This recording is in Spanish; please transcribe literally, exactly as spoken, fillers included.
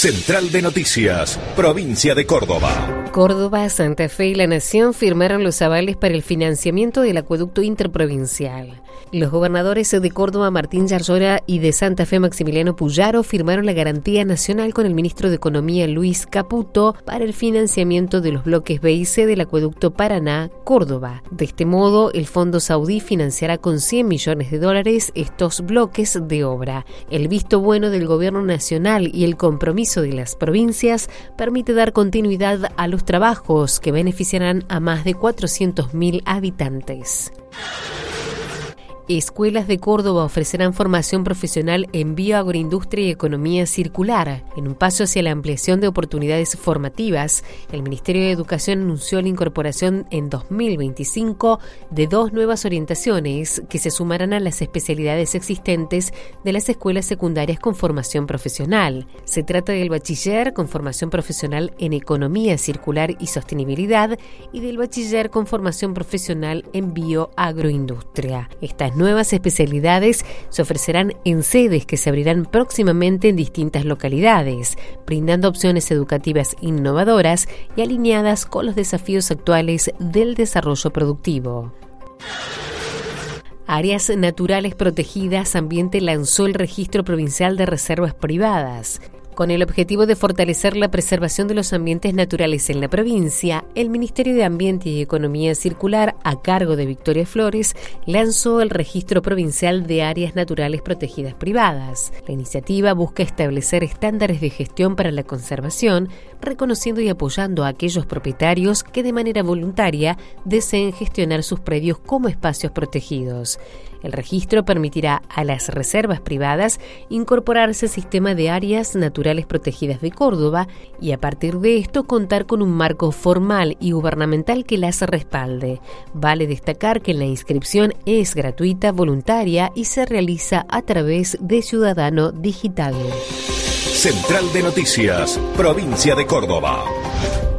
Central de Noticias, Provincia de Córdoba. Córdoba, Santa Fe y La Nación firmaron los avales para el financiamiento del acueducto interprovincial. Los gobernadores de Córdoba, Martín Yarlora, y de Santa Fe, Maximiliano Puyaro, firmaron la garantía nacional con el ministro de Economía, Luis Caputo, para el financiamiento de los bloques B y C del acueducto Paraná-Córdoba. De este modo, el Fondo Saudí financiará con cien millones de dólares estos bloques de obra. El visto bueno del gobierno nacional y el compromiso de las provincias permite dar continuidad a los trabajos que beneficiarán a más de cuatrocientos mil habitantes. Escuelas de Córdoba ofrecerán formación profesional en bioagroindustria y economía circular. En un paso hacia la ampliación de oportunidades formativas, el Ministerio de Educación anunció la incorporación en dos mil veinticinco de dos nuevas orientaciones que se sumarán a las especialidades existentes de las escuelas secundarias con formación profesional. Se trata del bachiller con formación profesional en economía circular y sostenibilidad y del bachiller con formación profesional en bioagroindustria. Estas nuevas especialidades se ofrecerán en sedes que se abrirán próximamente en distintas localidades, brindando opciones educativas innovadoras y alineadas con los desafíos actuales del desarrollo productivo. Áreas Naturales Protegidas Ambiente lanzó el Registro Provincial de Reservas Privadas. Con el objetivo de fortalecer la preservación de los ambientes naturales en la provincia, el Ministerio de Ambiente y Economía Circular, a cargo de Victoria Flores, lanzó el Registro Provincial de Áreas Naturales Protegidas Privadas. La iniciativa busca establecer estándares de gestión para la conservación, reconociendo y apoyando a aquellos propietarios que de manera voluntaria deseen gestionar sus predios como espacios protegidos. El registro permitirá a las reservas privadas incorporarse al sistema de áreas naturales protegidas de Córdoba y a partir de esto contar con un marco formal y gubernamental que las respalde. Vale destacar que la inscripción es gratuita, voluntaria y se realiza a través de Ciudadano Digital. Central de Noticias, Provincia de Córdoba.